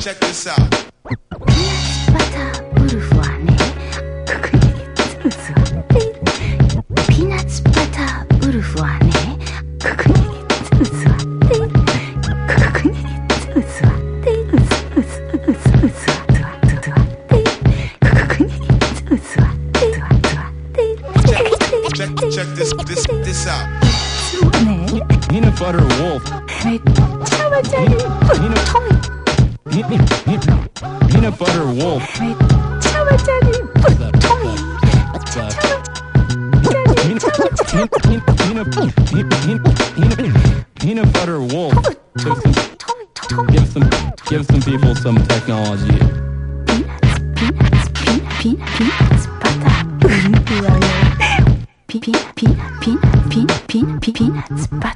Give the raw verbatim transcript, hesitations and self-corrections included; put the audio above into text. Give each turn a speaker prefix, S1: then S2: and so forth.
S1: check this out.
S2: バターウルフはね、ここにつ座っている。ピーナッツバターウルフはね、ここにつ座っている。ここにつ座っている。うすうすうすうす座っている。ここにつ座っている。座っている。
S1: Check, check this, this, this out.
S2: そうね。
S3: Peanut butter wolf.
S2: めっちゃわちゃりぶっとい。
S3: Peanut butter wolf.
S2: めっちゃわちゃりぶっとい。めっちゃわちゃり。
S3: Peanut butter wolf gives some gives some people some technology.
S2: Peanuts butter. Peanuts butter.